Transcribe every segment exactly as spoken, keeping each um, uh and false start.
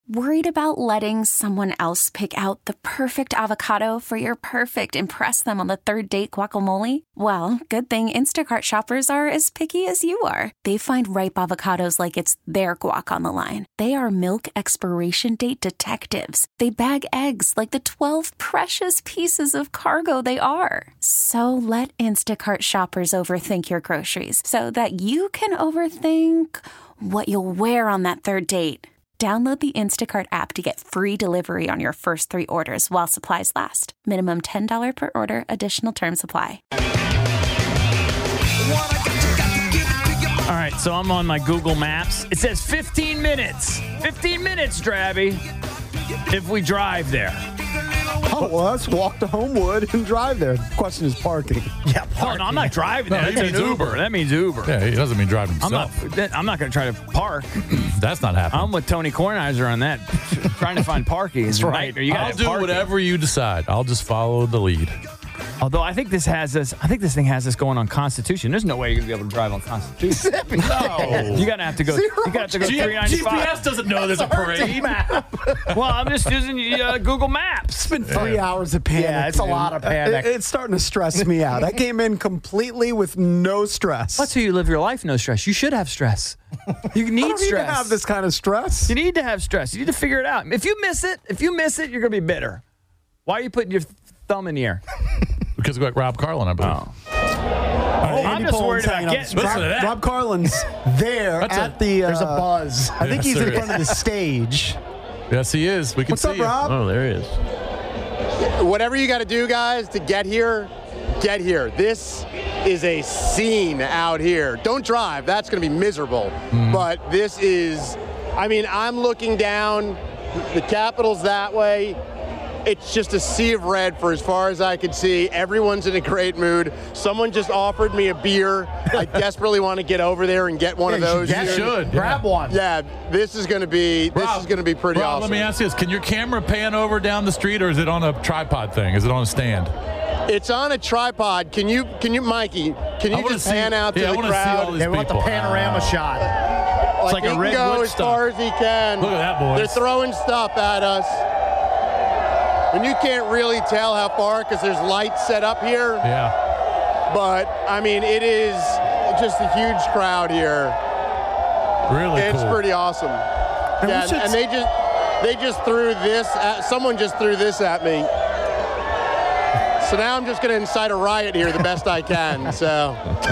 Worried about letting someone else pick out the perfect avocado for your perfect impress them on the third date guacamole? Well, good thing Instacart shoppers are as picky as you are. They find ripe avocados like it's their guac on the line. They are milk expiration date detectives. They bag eggs like the twelve precious pieces of cargo they are. So let Instacart shoppers overthink your groceries so that you can overthink what you'll wear on that third date. Download the Instacart app to get free delivery on your first three orders while supplies last. Minimum ten dollars per order. Additional terms apply. All right, so I'm on my Google Maps. It says fifteen minutes. fifteen minutes, Drabby, if we drive there. Oh, well, let's walk to Homewood and drive there. The question is parking. Yeah, parking. Oh, no, I'm not driving there. No, that means Uber. Uber. That means Uber. Yeah, he doesn't mean driving I'm himself. not, I'm not going to try to park. That's not happening. I'm with Tony Kornheiser on that. Trying to find parking. That's right. You I'll do parking. whatever you decide. I'll just follow the lead. Although I think this has us, I think this thing has us going on Constitution. There's no way you're gonna be able to drive on Constitution. No, you gotta have to go. Zero. You gotta have to go G- three ninety-five. G P S doesn't know there's a parade. Well, I'm just using uh, Google Maps. It's been three yeah. hours of panic. Yeah, it's a lot of panic. It, it's starting to stress me out. I came in completely with no stress. That's how you live your life, no stress. You should have stress. You need I don't stress. Need to have this kind of stress. You need to have stress. You need to figure it out. If you miss it, if you miss it, you're gonna be bitter. Why are you putting your thumb in the air? Because we got Rob Carlin, I believe. Oh. Oh, I'm just worried about getting. Listen Rob, to that. Rob Carlin's there That's at a- the. Uh, There's a buzz. I think Yes, he's in there front of the stage. Yes, he is. We can What's see up, you. Rob? Oh, there he is. Whatever you got to do, guys, to get here, get here. This is a scene out here. Don't drive. That's going to be miserable. Mm-hmm. But this is, I mean, I'm looking down. The Capitol's that way. It's just a sea of red for as far as I can see. Everyone's in a great mood. Someone just offered me a beer. I desperately want to get over there and get one of those. You here. should. Grab yeah. one. Yeah, this is going to be this Rob, is going to be pretty Rob, awesome. let me ask you this. Can your camera pan over down the street, or is it on a tripod thing? Is it on a stand? It's on a tripod. Can you, can you, Mikey? Can I you wanna just see- pan out to yeah, I the wanna see crowd? all these They want the people. panorama shot. Like, like he a can Red go as Woodstock. far as he can. Look at that, boys. They're throwing stuff at us. And you can't really tell how far because there's lights set up here. Yeah. But, I mean, it is just a huge crowd here. Really It's cool. pretty awesome. And we Yeah, should- and they just they just threw this at, someone just threw this at me. So now I'm just going to incite a riot here the best I can. So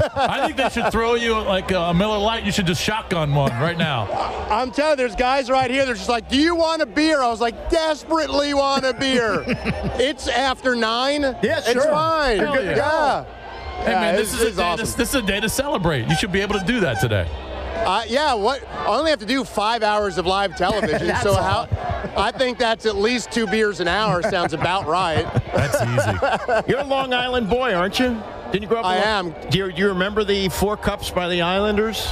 I think they should throw you like a Miller Lite. You should just shotgun one right now. I'm telling you, there's guys right here. They're just like, "Do you want a beer?" I was like, "Desperately want a beer." It's after nine. Yeah, It's sure. fine. Hell yeah. yeah. Hey, Yeah, man, it's- this is, a it's day awesome. to, this is a day to celebrate. You should be able to do that today. Uh, yeah, what? I only have to do five hours of live television, That's so all. how? I think that's at least two beers an hour. Sounds about right. That's easy. You're a Long Island boy, aren't you? Didn't you grow up? in I Long- am. Do you, do you remember the four cups by the Islanders?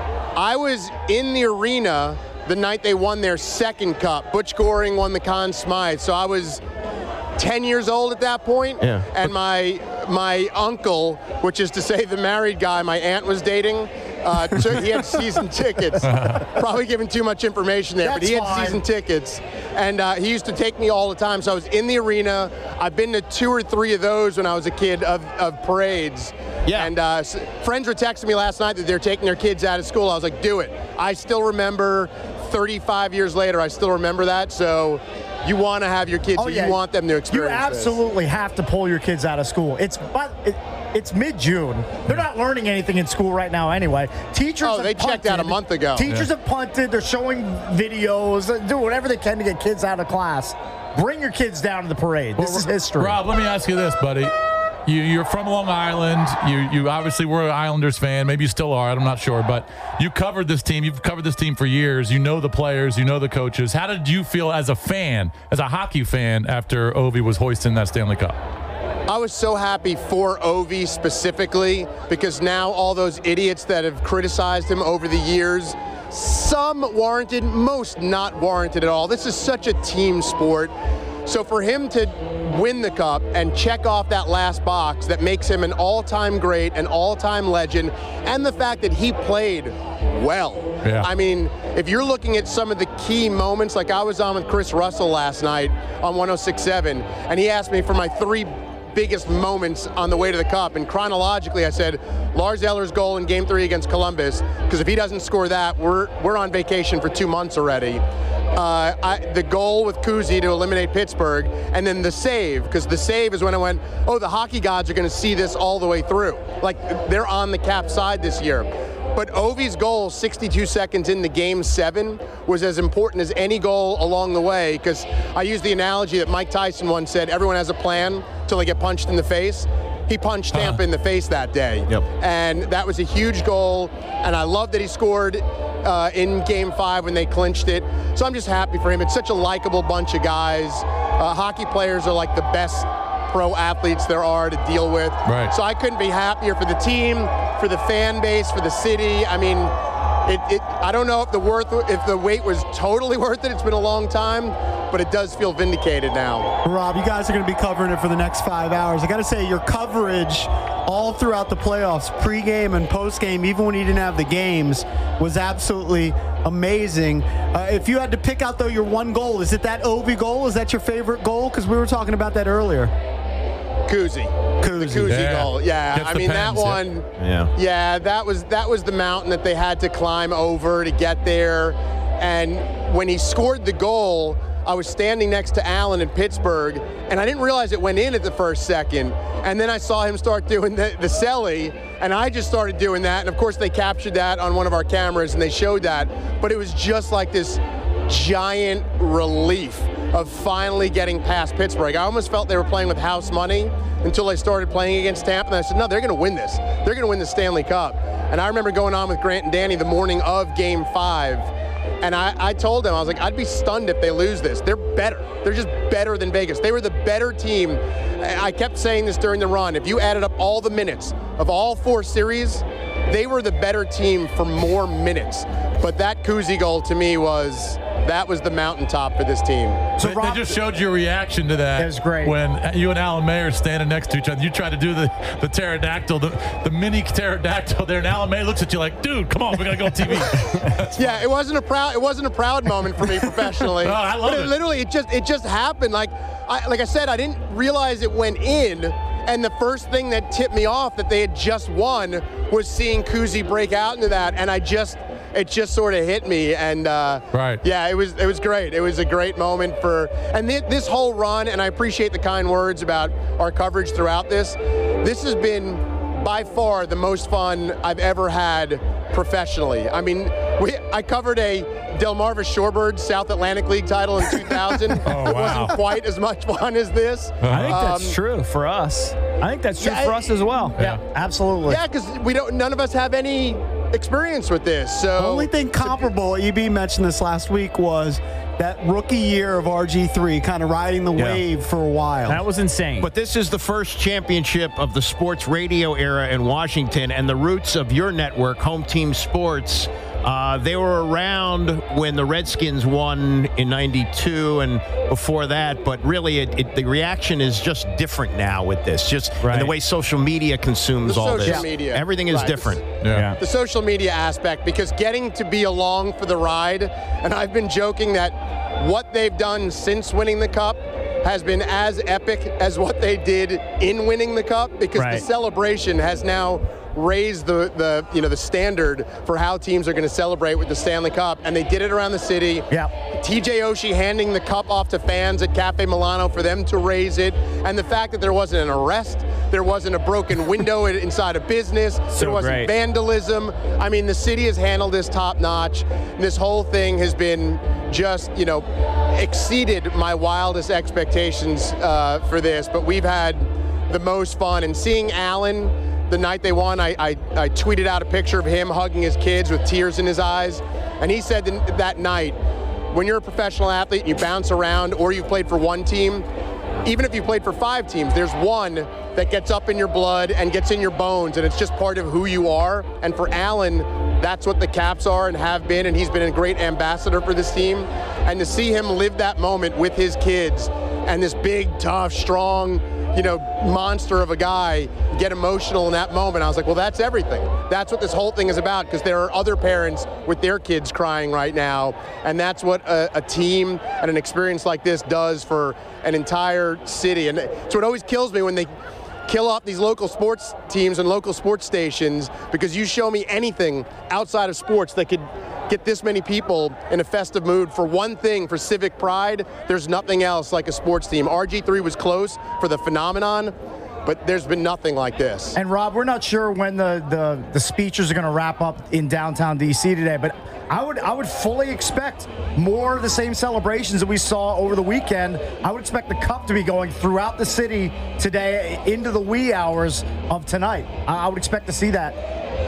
I was in the arena the night they won their second cup. Butch Goring won the Conn Smythe, so I was ten years old at that point. Yeah. And my my uncle, which is to say the married guy my aunt was dating, uh, took, he had season tickets. Probably giving too much information there, but That's he had fine. season tickets. And uh, he used to take me all the time. So I was in the arena. I've been to two or three of those when I was a kid of, of parades. Yeah. And uh, s- friends were texting me last night that they're taking their kids out of school. I was like, do it. I still remember thirty-five years later, I still remember that. So you want to have your kids, Oh, so yeah. you want them to You experience this. absolutely have to pull your kids out of school. It's but it, it's mid-June. They're not learning anything in school right now anyway. Teachers Oh, have they checked out a punted. month ago. Teachers have punted. They're showing videos. They do whatever they can to get kids out of class. Bring your kids down to the parade. This is history. Rob, let me ask you this, buddy. You, you're from Long Island. You, you obviously were an Islanders fan. Maybe you still are. I'm not sure. But you covered this team. You've covered this team for years. You know the players. You know the coaches. How did you feel as a fan, as a hockey fan, after Ovi was hoisting that Stanley Cup? I was so happy for Ovi specifically because now all those idiots that have criticized him over the years, some warranted, most not warranted at all. This is such a team sport. So for him to win the cup and check off that last box that makes him an all-time great, an all-time legend, and the fact that he played well. Yeah. I mean, if you're looking at some of the key moments, like I was on with Chris Russell last night on one oh six point seven, and he asked me for my three biggest moments on the way to the Cup, and chronologically I said Lars Eller's goal in Game Three against Columbus, because if he doesn't score that, we're we're on vacation for two months already. Uh, I, the goal with Kuzi to eliminate Pittsburgh, and then the save, because the save is when I went, oh, the hockey gods are going to see this all the way through. Like, they're on the Cap side this year. But Ovi's goal, sixty-two seconds into Game seven, was as important as any goal along the way, because I use the analogy that Mike Tyson once said, everyone has a plan till they get punched in the face. He punched Tampa uh-huh. in the face that day. Yep. And that was a huge goal, and I love that he scored uh, in Game five when they clinched it. So I'm just happy for him. It's such a likable bunch of guys. Uh, hockey players are like the best pro athletes there are to deal with. Right. So I couldn't be happier for the team, for the fan base, for the city. I mean, it, it, I don't know if the worth, if the wait was totally worth it. It's been a long time, but it does feel vindicated now. Rob, you guys are going to be covering it for the next five hours. I got to say, your coverage all throughout the playoffs, pregame and postgame, even when you didn't have the games, was absolutely amazing. Uh, if you had to pick out, though, your one goal, is it that Ovi goal? Is that your favorite goal? Because we were talking about that earlier. Kuzi. Kuzi. The Kuzi yeah. goal. Yeah. Gets I the mean, pens, that one. Yeah. Yeah, that was that was the mountain that they had to climb over to get there. And when he scored the goal, I was standing next to Allen in Pittsburgh, and I didn't realize it went in at the first second. And then I saw him start doing the, the celly, and I just started doing that. And, of course, they captured that on one of our cameras, and they showed that. But it was just like this giant relief of finally getting past Pittsburgh. I almost felt they were playing with house money until they started playing against Tampa. And I said, no, they're going to win this. They're going to win the Stanley Cup. And I remember going on with Grant and Danny the morning of Game five, and I, I told them, I was like, I'd be stunned if they lose this. They're better. They're just better than Vegas. They were the better team. I kept saying this during the run. If you added up all the minutes of all four series, they were the better team for more minutes. But that Kuzi goal to me was, that was the mountaintop for this team. So they, they just showed your reaction to that. That was great. When you and Alan May are standing next to each other. You tried to do the, the pterodactyl, the, the mini pterodactyl there, and Alan May looks at you like, dude, come on, we got to go on T V. Yeah, it wasn't a proud it wasn't a proud moment for me professionally. Oh, I love but it, it. Literally, it just it just happened. Like I like I said, I didn't realize it went in. And the first thing that tipped me off that they had just won was seeing Kuzi break out into that, and I just it just sort of hit me, and uh, right, yeah, it was it was great. It was a great moment for, and th- this whole run, and I appreciate the kind words about our coverage throughout this. This has been by far the most fun I've ever had professionally. I mean, we I covered a Delmarva Shorebirds South Atlantic League title in two thousand. Oh, it wow. wasn't quite as much fun as this. I think that's Um, true for us. I think that's true yeah, for us as well. Yeah. Absolutely. Yeah, because we don't. None of us have any experience with this. So The only thing comparable, E B mentioned this last week, was that rookie year of R G three kind of riding the Yeah. wave for a while. That was insane. But this is the first championship of the sports radio era in Washington, and the roots of your network, Home Team Sports, uh, they were around when the Redskins won in ninety-two and before that, but really it, it, the reaction is just different now with this, just Right. and the way social media consumes The all social this. media. Everything is Right. different. Yeah. the social media aspect, because getting to be along for the ride, and I've been joking that what they've done since winning the Cup has been as epic as what they did in winning the Cup, because Right. the celebration has now raised the, the you know the standard for how teams are going to celebrate with the Stanley Cup, and they did it around the city. Yeah. T J Oshie handing the cup off to fans at Cafe Milano for them to raise it, and the fact that there wasn't an arrest, there wasn't a broken window inside a business, So there wasn't great. vandalism. I mean, the city has handled this top notch. This whole thing has been just, you know, exceeded my wildest expectations uh, for this, but we've had the most fun. And seeing Allen the night they won, I, I, I tweeted out a picture of him hugging his kids with tears in his eyes, and he said th- that night, when you're a professional athlete and you bounce around, or you've played for one team, even if you played for five teams, there's one that gets up in your blood and gets in your bones, and it's just part of who you are. And for Allen, that's what the Caps are and have been, and he's been a great ambassador for this team. And to see him live that moment with his kids, and this big, tough, strong you know, monster of a guy get emotional in that moment. I was like, well, that's everything. That's what this whole thing is about, because there are other parents with their kids crying right now, and that's what a, a team and an experience like this does for an entire city. And it's what always kills me when they kill off these local sports teams and local sports stations, because you show me anything outside of sports that could get this many people in a festive mood for one thing, for civic pride. There's nothing else like a sports team. R G three was close for the phenomenon, but there's been nothing like this. And Rob, we're not sure when the, the, the speeches are going to wrap up in downtown D C today, but I would I would fully expect more of the same celebrations that we saw over the weekend. I would expect the Cup to be going throughout the city today into the wee hours of tonight. I, I would expect to see that.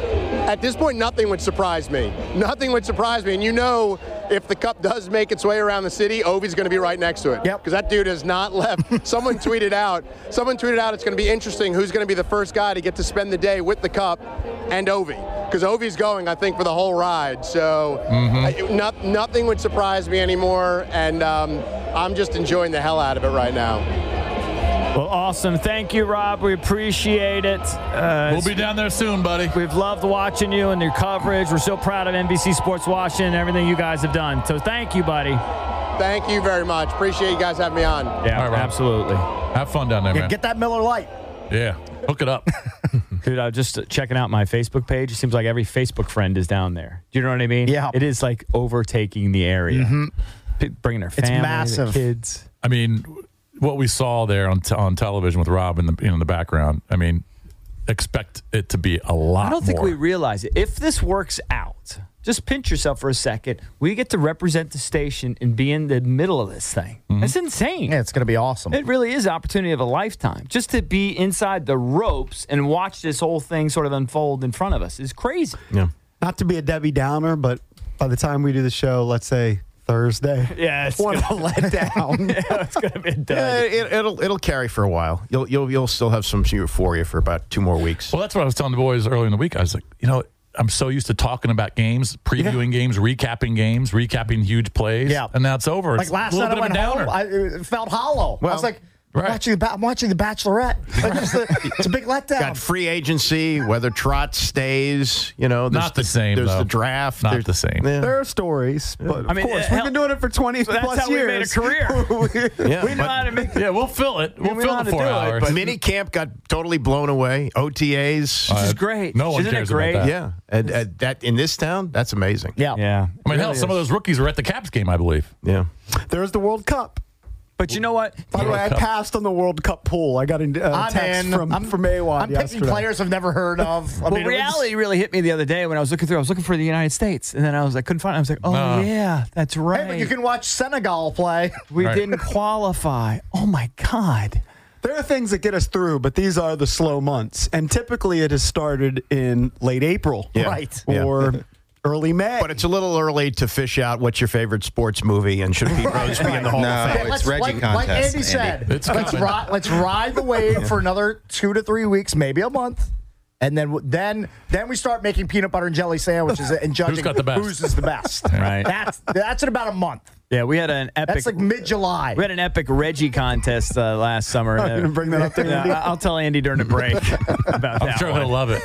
At this point, nothing would surprise me. Nothing would surprise me. And you know, if the Cup does make its way around the city, Ovi's going to be right next to it. Yep. Because that dude has not left. Someone tweeted out, someone tweeted out it's going to be interesting who's going to be the first guy to get to spend the day with the Cup and Ovi. Because Ovi's going, I think, for the whole ride. So mm-hmm. I, not, nothing would surprise me anymore. And um, I'm just enjoying the hell out of it right now. Well, awesome. Thank you, Rob. We appreciate it. Uh, we'll be down there soon, buddy. We've loved watching you and your coverage. We're so proud of N B C Sports Washington and everything you guys have done. So thank you, buddy. Thank you very much. Appreciate you guys having me on. Yeah, right, absolutely. Have fun down there, Yeah, man. get that Miller Lite. Yeah, hook it up. Dude, I was just checking out my Facebook page. It seems like every Facebook friend is down there. Do you know what I mean? Yeah. It is like overtaking the area. Mm-hmm. P- bringing their family, massive. their kids. I mean, what we saw there on t- on television with Rob in the in the background, I mean, expect it to be a lot more. I don't think we realize it. If this works out, just pinch yourself for a second. We get to represent the station and be in the middle of this thing. Mm-hmm. That's insane. Yeah, it's going to be awesome. It really is an opportunity of a lifetime. Just to be inside the ropes and watch this whole thing sort of unfold in front of us is crazy. Yeah. Not to be a Debbie Downer, but by the time we do the show, let's say Thursday, Yeah, it's what gonna, a letdown. yeah, it's gonna be done. Yeah, it, it'll it'll carry for a while. You'll you'll you'll still have some euphoria for about two more weeks. Well, that's what I was telling the boys earlier in the week. I was like, you know, I'm so used to talking about games, previewing yeah. games, recapping games, recapping huge plays, Yeah. and now it's over. Like It's last a little night I bit of went a home, downer. I it felt hollow. Well, I was like, right. I'm, watching the, I'm watching The Bachelorette. Like, just a, it's a big letdown. Got free agency, whether Trot stays, you know. There's Not the same, There's though. the draft. Not there's, the same. Yeah. There are stories, but I mean, of course, uh, we've hell- been doing it for twenty So that's plus how we made a years. career. Yeah, we know but how to make Yeah, we'll fill it. We'll we fill know how the to four do it, hours. but- mini camp got totally blown away. O T As. Uh, This is great. No one Isn't it cares great? about that. yeah, and, and that in this town, that's amazing. Yeah. Yeah. I mean, hell, Really some of is. those rookies were at the Caps game, I believe. Yeah. There's the World Cup. But you know what? By the way, I Cup. passed on the World Cup pool. I got a uh, I'm text in. from I'm, from Awan I'm yesterday. picking players I've never heard of. I Well, mean, it was- reality really hit me the other day when I was looking through. I was looking for the United States, and then I was like, couldn't find it. I was like, oh, No. yeah, that's right. Hey, but you can watch Senegal play. we Right. didn't qualify. Oh, my God. There are things that get us through, but these are the slow months. And typically it has started in late April. Yeah. Right. Yeah. Or early May. But it's a little early to fish out what's your favorite sports movie and should Pete Rose be in the Hall No. of Fame. it's let's- Reggie like, contest, Like Andy Andy. said, It's let's, coming. ri- let's ride the wave for another two to three weeks, maybe a month. And then then then we start making peanut butter and jelly sandwiches and judging got the best? whose is the best. Right. That's that's in about a month. Yeah, we had an epic. That's like mid-July. we had an epic Reggie contest uh, last summer. I'm going to bring that up to Yeah, Andy. I'll tell Andy during the break about I'm that sure one. he'll love it.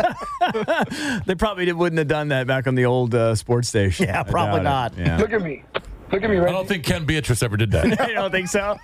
They probably did, wouldn't have done that back on the old uh, sports station. Yeah, I probably doubt it. not. Yeah. Look at me. Look at me, I Reggie. don't think Ken Beatrice ever did that. You don't think so?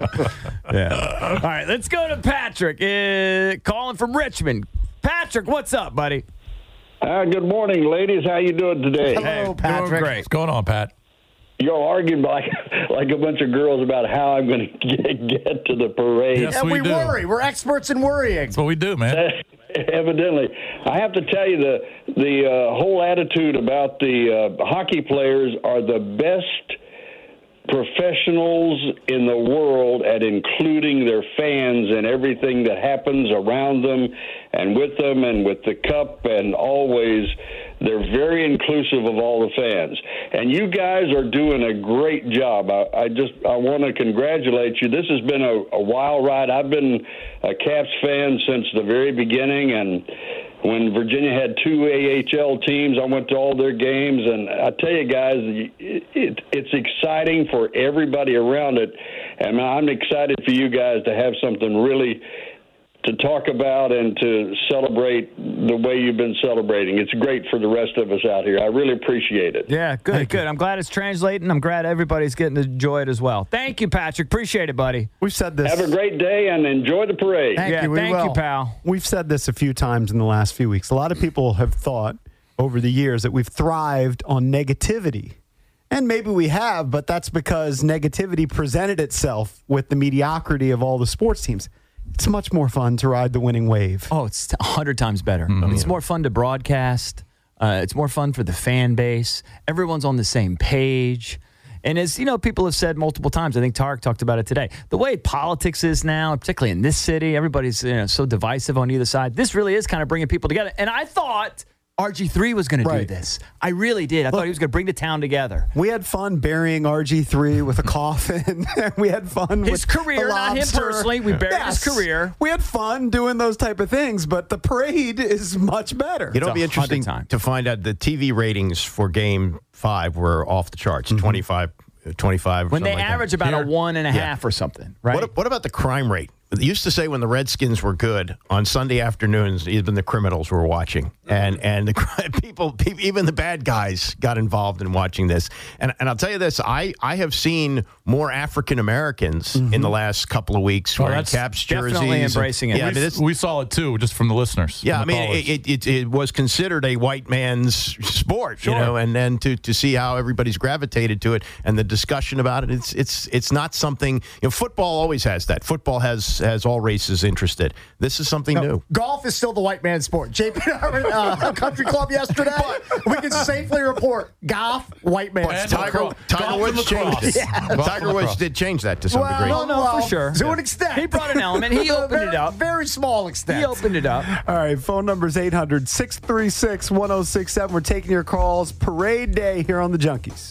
Yeah. All right, let's go to Patrick, uh, calling from Richmond. Patrick, what's up, buddy? Uh, good morning, ladies. How you doing today? Hello, Hey, doing Patrick. great. What's going on, Pat? You're arguing like like a bunch of girls about how I'm going to get, get to the parade. Yes, And we, we do. worry. We're experts in worrying. That's what we do, man. Evidently, I have to tell you the the uh, whole attitude about the uh, hockey players are the best professionals in the world at including their fans and everything that happens around them and with them and with the cup, and always they're very inclusive of all the fans. And you guys are doing a great job. I, I just I want to congratulate you. This has been a, a wild ride. I've been a Caps fan since the very beginning, and when Virginia had two A H L teams, I went to all their games, and I tell you guys, it, it, it's exciting for everybody around it. And I'm excited for you guys to have something really to talk about and to celebrate the way you've been celebrating. It's great for the rest of us out here. I really appreciate it. Yeah, good, Thank good. You. I'm glad it's translating. I'm glad everybody's getting to enjoy it as well. Thank you, Patrick. Appreciate it, buddy. We've said this. Have a great day and enjoy the parade. Thank yeah, you. Thank will. you, pal. We've said this a few times in the last few weeks. A lot of people have thought over the years that we've thrived on negativity. And maybe we have, but that's because negativity presented itself with the mediocrity of all the sports teams. It's much more fun to ride the winning wave. Oh, it's a hundred times better. Mm-hmm. It's more fun to broadcast. Uh, it's more fun for the fan base. Everyone's on the same page. And as you know, people have said multiple times, I think Tarek talked about it today, the way politics is now, particularly in this city, everybody's you know, so divisive on either side. This really is kind of bringing people together. And I thought R G three was going right. to do this. I really did. I Look, thought he was going to bring the town together. We had fun burying R G three with a coffin. We had fun his with career, not him personally. We buried yes. his career. We had fun doing those type of things, but the parade is much better. It'll be interesting time. to find out the T V ratings for Game Five were off the charts. Mm-hmm. twenty-five, twenty-five. When they like average that. about Here, a one and a yeah. half or something, right? What, what about the crime rate? They used to say when the Redskins were good on Sunday afternoons, even the criminals were watching, and and the people, people, even the bad guys, got involved in watching this. And and I'll tell you this, I, I have seen more African Americans mm-hmm. in the last couple of weeks well, wearing Caps jerseys. Definitely embracing and, it. Yeah, we, I mean, we saw it too, just from the listeners. Yeah, I mean, it it, it it was considered a white man's sport, sure. you know, and then to, to see how everybody's gravitated to it and the discussion about it, it's it's it's not something. You know, football always has that. Football has has all races interested. This is something no, new. Golf is still the white man's sport. J P uh, Country Club yesterday, we can safely report golf, white man. But Tiger, Tiger Woods changed it. Yeah. Tiger Woods did change that to some well, degree. No, no, well, for sure. To yeah. an extent. He brought an element. He opened very, it up. Very small extent. He opened it up. All right, phone number is eight hundred, six three six, one oh six seven. We're taking your calls. Parade day here on the Junkies.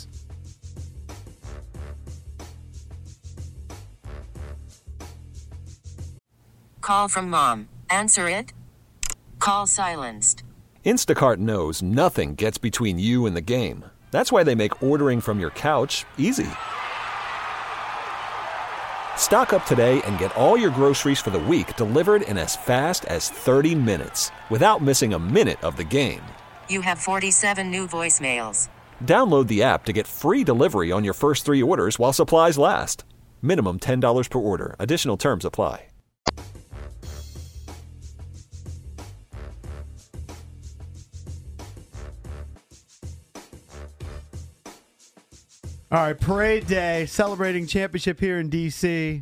Call from mom. Answer it. Call silenced. Instacart knows nothing gets between you and the game. That's why they make ordering from your couch easy. Stock up today and get all your groceries for the week delivered in as fast as thirty minutes without missing a minute of the game. You have forty-seven new voicemails. Download the app to get free delivery on your first three orders while supplies last. Minimum ten dollars per order. Additional terms apply. All right, parade day, celebrating championship here in D C.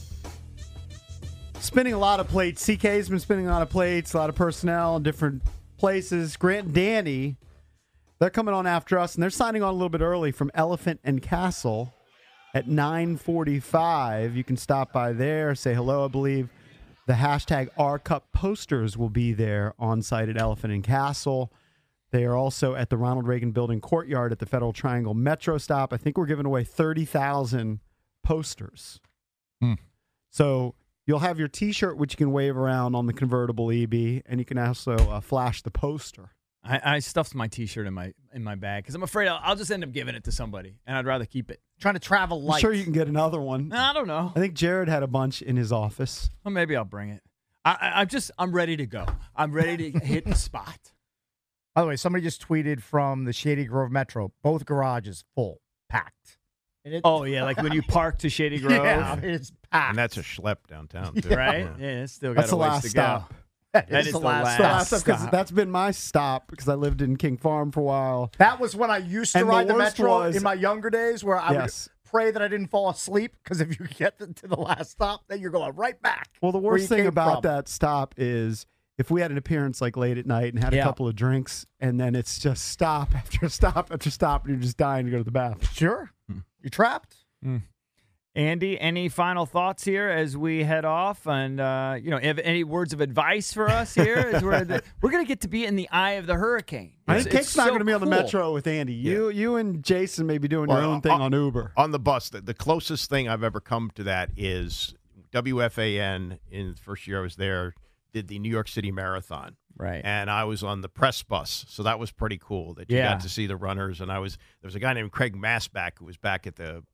Spinning a lot of plates. C K's been spinning a lot of plates, a lot of personnel in different places. Grant and Danny, they're coming on after us, and they're signing on a little bit early from Elephant and Castle at nine forty-five. You can stop by there, say hello, I believe. The hashtag R Cup posters will be there on site at Elephant and Castle. They are also at the Ronald Reagan Building courtyard at the Federal Triangle Metro stop. I think we're giving away thirty thousand posters. Hmm. So you'll have your T-shirt, which you can wave around on the convertible E B, and you can also uh, flash the poster. I, I stuffed my T-shirt in my in my bag because I'm afraid I'll, I'll just end up giving it to somebody, and I'd rather keep it. Trying to travel light. I'm sure you can get another one. I don't know. I think Jared had a bunch in his office. Well, maybe I'll bring it. I, I, I'm just I'm ready to go. I'm ready to hit the spot. By the way, somebody just tweeted from the Shady Grove Metro. Both garages full, packed. It, oh, yeah, like when you park to Shady Grove. Yeah, it's packed. And that's a schlep downtown, too. Yeah. Right? Yeah, it's still got that's a the ways last to stop. go. That, that is, is the the last, last, last stop. stop. That's been my stop because I lived in King Farm for a while. That was when I used to and ride the, the Metro was, in my younger days where I yes. would pray that I didn't fall asleep because if you get to the last stop, then you're going right back. Well, the worst thing about from. that stop is if we had an appearance like late at night and had a yeah. couple of drinks and then it's just stop after stop after stop and you're just dying to go to the bathroom. Sure. Hmm. You're trapped. Hmm. Andy, any final thoughts here as we head off? And, uh, you know, have any words of advice for us here? As we're the, we're going to get to be in the eye of the hurricane. I think Kate's not so going to be on the Metro with Andy. You yeah. you and Jason may be doing your well, own thing on, on Uber. On the bus, the, the closest thing I've ever come to that is W F A N, in the first year I was there, did the New York City Marathon. Right. And I was on the press bus, so that was pretty cool that you yeah. got to see the runners. And I was there was a guy named Craig Masback who was back at the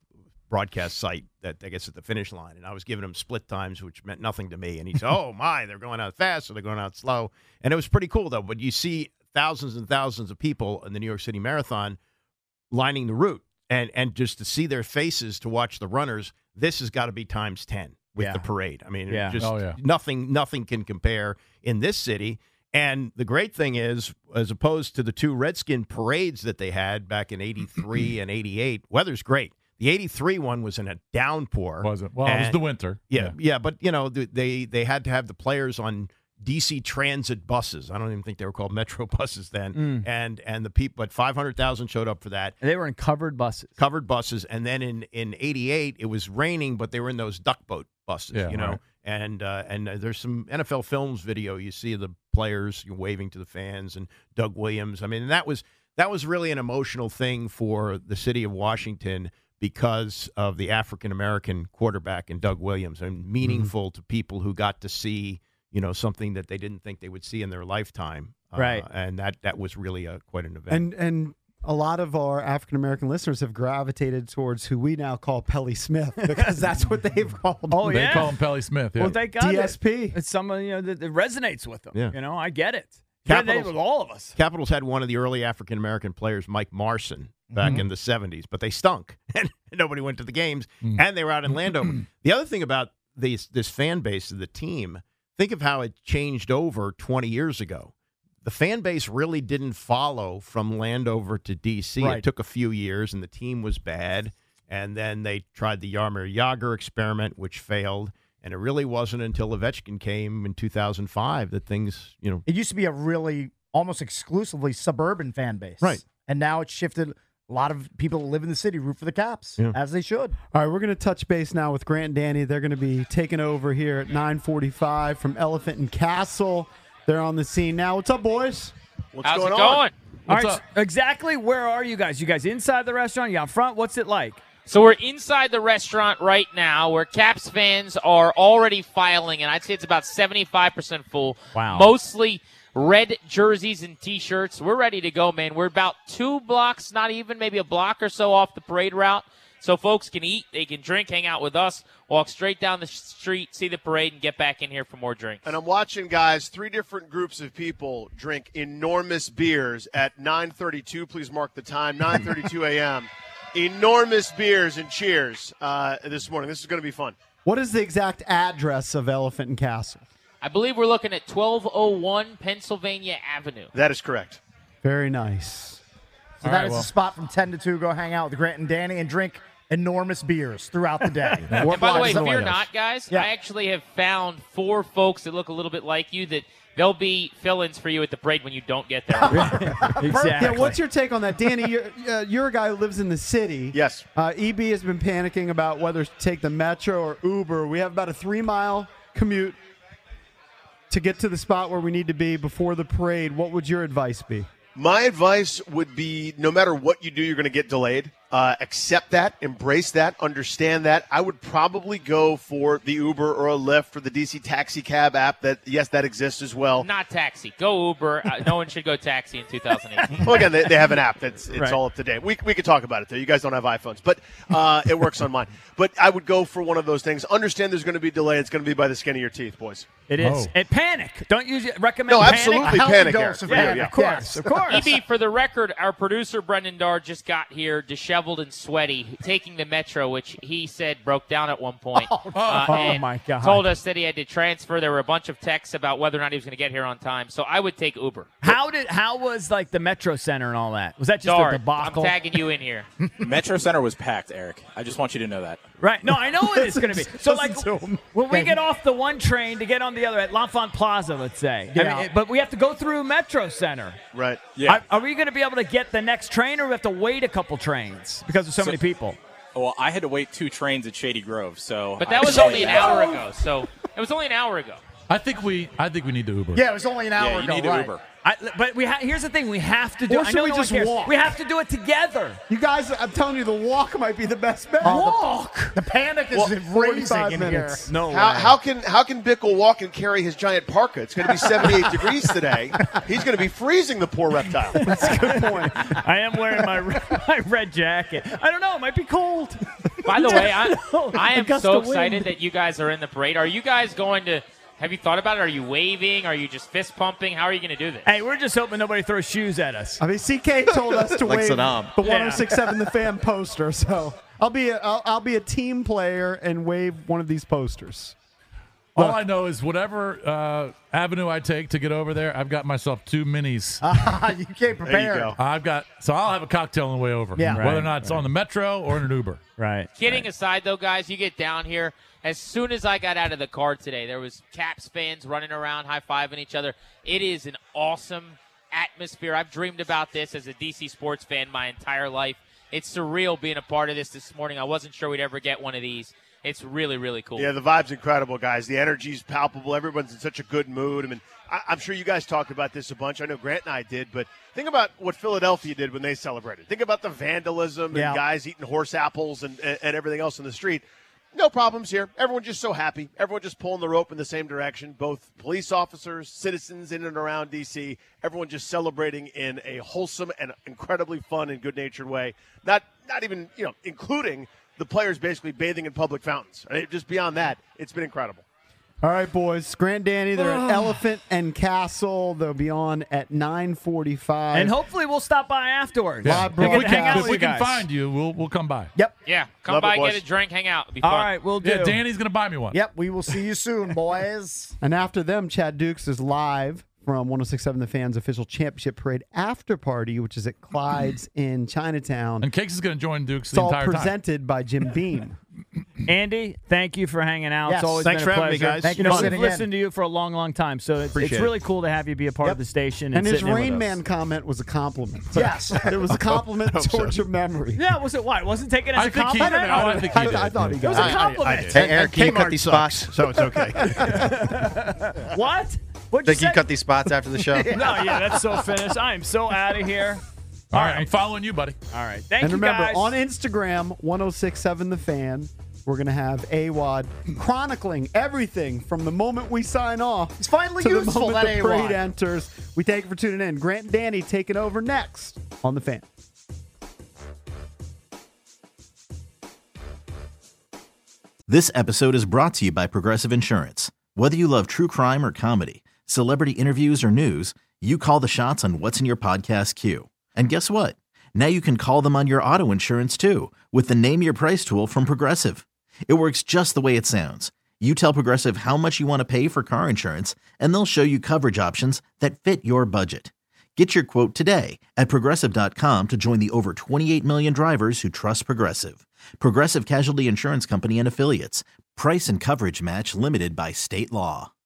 broadcast site that I guess at the finish line, and I was giving him split times, which meant nothing to me. And he said, "Oh my, they're going out fast or they're going out slow," and it was pretty cool though. But you see thousands and thousands of people in the New York City Marathon lining the route, and and just to see their faces to watch the runners, this has got to be times ten with Yeah. the parade. I mean, Yeah. just Oh, yeah. nothing nothing can compare in this city. And the great thing is, as opposed to the two Redskin parades that they had back in eighty-three and eighty-eight, weather's great. The eighty-three one was in a downpour. Was it? Well, it was And- the winter. Yeah, Yeah. yeah, but you know th- they they had to have the players on D C Transit buses. I don't even think they were called Metro buses then. Mm. And and the people, but five hundred thousand showed up for that. And they were in covered buses. Covered buses, and then in in eighty-eight it was raining, but they were in those duck boat buses. Yeah, you know. right. And uh, and uh, there's some N F L Films video. You see the players waving to the fans and Doug Williams. I mean, that was that was really an emotional thing for the city of Washington because of the African American quarterback and Doug Williams, and meaningful mm-hmm. to people who got to see you know something that they didn't think they would see in their lifetime. Right. Uh, and that that was really a, quite an event. And and a lot of our African American listeners have gravitated towards who we now call Pelly Smith because that's what they've called. Oh, They yeah. call him Pelly Smith. Yeah. Well, they got D S P. it. It's someone you know that, that resonates with them. Yeah. You know, I get it. Capitals- Resonates with all of us. Capitals had one of the early African American players, Mike Marson, back in the seventies, but they stunk, and nobody went to the games, and they were out in Landover. The other thing about these, this fan base of the team, think of how it changed over twenty years ago. The fan base really didn't follow from Landover to D C. Right. It took a few years, and the team was bad, and then they tried the Yarmir Yager experiment, which failed. And it really wasn't until Ovechkin came in two thousand five that things, you know. It used to be a really almost exclusively suburban fan base. Right. And now it's shifted. A lot of people that live in the city root for the Caps, Yeah. as they should. All right, we're going to touch base now with Grant and Danny. They're going to be taking over here at nine forty-five from Elephant and Castle. They're on the scene now. What's up, boys? What's How's going it going? All What's right, up? so exactly where are you guys? You guys inside the restaurant? You out front? What's it like? So we're inside the restaurant right now where Caps fans are already filing, and I'd say it's about seventy-five percent full. Wow. Mostly red jerseys and T-shirts. We're ready to go, man. We're about two blocks, not even, maybe a block or so off the parade route. So folks can eat, they can drink, hang out with us, walk straight down the street, see the parade, and get back in here for more drinks. And I'm watching, guys, three different groups of people drink enormous beers at nine thirty-two. Please mark the time, nine thirty-two a.m. Enormous beers and cheers uh, this morning. This is going to be fun. What is the exact address of Elephant and Castle? I believe we're looking at twelve oh one Pennsylvania Avenue. That is correct. Very nice. So All that right, is well. the spot from ten to two. Go hang out with Grant and Danny and drink enormous beers throughout the day. And by the way, Four fear blocks not, guys. Yeah. I actually have found four folks that look a little bit like you that they'll be fill-ins for you at the parade when you don't get there. Exactly. Yeah, what's your take on that? Danny, you're, uh, you're a guy who lives in the city. Yes. Uh, E B has been panicking about whether to take the Metro or Uber. We have about a three-mile commute to get to the spot where we need to be before the parade. What would your advice be? My advice would be no matter what you do, you're going to get delayed. Uh, accept that, embrace that, understand that. I would probably go for the Uber or a Lyft or the D C Taxi Cab app. That yes, that exists as well. Not taxi. Go Uber. Uh, no one should go taxi in two thousand eighteen. Well, again, they, they have an app that's it's Right. all up to date. We we could talk about it though. You guys don't have iPhones, but uh, it works on mine. But I would go for one of those things. Understand there's going to be delay. It's going to be by the skin of your teeth, boys. It is. Oh. And panic. Don't you recommend No, panic? absolutely A healthy panic, dose Eric. of Yeah, panic. of course. Yes. Of course. E B, for the record, our producer Brendan Darr just got here, disheveled and sweaty, taking the Metro, which he said broke down at one point. Uh, Oh, and my God. Told us that he had to transfer. There were a bunch of texts about whether or not he was going to get here on time. So I would take Uber. How did how was like the Metro Center and all that? Was that just Darr, a debacle? I'm tagging you in here. Metro Center was packed, Eric. I just want you to know that. Right. No, I know it is going to be. So, like, Listen to him. when we get off the one train to get on the other at L'Enfant Plaza, let's say. I Yeah. mean, it- but we have to go through Metro Center. Right. Yeah. Are, are we going to be able to get the next train, or we have to wait a couple trains because of so, So- many people? Well, I had to wait two trains at Shady Grove, so. But that I- was only an hour ago. So it was only an hour ago. I think we I think we need the Uber. Yeah, it was only an hour Yeah, you ago. need right. an Uber. I, but we ha- here's the thing: we have to do. Or I should know we no one just cares. walk? We have to do it together. You guys, I'm telling you, the walk might be the best bet. Walk. The panic is Well, raising forty-five in minutes. here. No How, way. how can how can Bickle walk and carry his giant parka? It's going to be seventy-eight degrees today. He's going to be freezing the poor reptile. That's a good point. I am wearing my my red jacket. I don't know. It might be cold. By the way, I, I am Gust so of wind. excited that you guys are in the parade. Are you guys going to? Have you thought about it? Are you waving? Are you just fist pumping? How are you going to do this? Hey, we're just hoping nobody throws shoes at us. I mean, C K told us to Like wave Saddam. the one oh six point seven The Fan poster, so I'll be a, I'll, I'll be a team player and wave one of these posters. All I know is whatever uh, avenue I take to get over there, I've got myself two minis. You can't prepare. go. I've got so I'll have a cocktail on the way over. Yeah. whether or Right, not it's right. on the metro or in an Uber. Right. Kidding aside, though, guys, you get down here. As soon as I got out of the car today, there was Caps fans running around, high-fiving each other. It is an awesome atmosphere. I've dreamed about this as a D C sports fan my entire life. It's surreal being a part of this this morning. I wasn't sure we'd ever get one of these. It's really, really cool. Yeah, the vibe's incredible, guys. The energy's palpable. Everyone's in such a good mood. I mean, I, I'm sure you guys talked about this a bunch. I know Grant and I did, but think about what Philadelphia did when they celebrated. Think about the vandalism Yeah. and guys eating horse apples and, and, and everything else in the street. No problems here. Everyone just so happy. Everyone just pulling the rope in the same direction. Both police officers, citizens in and around D C, everyone just celebrating in a wholesome and incredibly fun and good-natured way. Not not even, you know, including the players basically bathing in public fountains. Right? Just beyond that, it's been incredible. All right, boys. Grant Danny, they're at Elephant and Castle. They'll be on at nine forty-five. And hopefully we'll stop by afterwards. Yeah. Live We can If we hang broadcast. out can, if with we you can guys. find you, we'll we'll come by. Yep. Yeah, come Love it, by, boys. get a drink, hang out. It'll be fun. All right, we'll do. Yeah, Danny's gonna buy me one. Yep. We will see you soon, boys. And after them, Chad Dukes is live from one oh six point seven The Fan's official championship parade after party, which is at Clyde's in Chinatown. And Cakes is gonna join Dukes It's the all entire time. presented by Jim Beam. Andy, thank you for hanging out. Yes, it's always thanks been a for having me, pleasure. guys. Thank you You for know, we've sitting in. listened to you for a long, long time, so it's, it's Appreciate it. really cool to have you be a part Yep. of the station. And And, his sitting in with Rain us. Man comment was a compliment. Yes. It was a compliment towards your memory. Yeah, was it what? Wasn't taken as I a think he- compliment? no, I think he I, did. I thought he It got was a it. compliment. Hey, Eric, can you cut Kmart these sucks, spots? so it's okay. What? What'd you Think you say? cut these spots after the show? No, yeah, that's so finished. I am so out of here. All right, I'm following you, buddy. All right, thank And you remember, guys. on Instagram, one oh six point seven The Fan, we're going to have A W O D chronicling everything from the moment we sign off It's finally to the useful, moment that the A W O parade D. enters. We thank you for tuning in. Grant and Danny taking over next on The Fan. This episode is brought to you by Progressive Insurance. Whether you love true crime or comedy, celebrity interviews or news, you call the shots on what's in your podcast queue. And guess what? Now you can call them on your auto insurance too with the Name Your Price tool from Progressive. It works just the way it sounds. You tell Progressive how much you want to pay for car insurance, and they'll show you coverage options that fit your budget. Get your quote today at Progressive dot com to join the over twenty-eight million drivers who trust Progressive. Progressive Casualty Insurance Company and Affiliates. Price and coverage match limited by state law.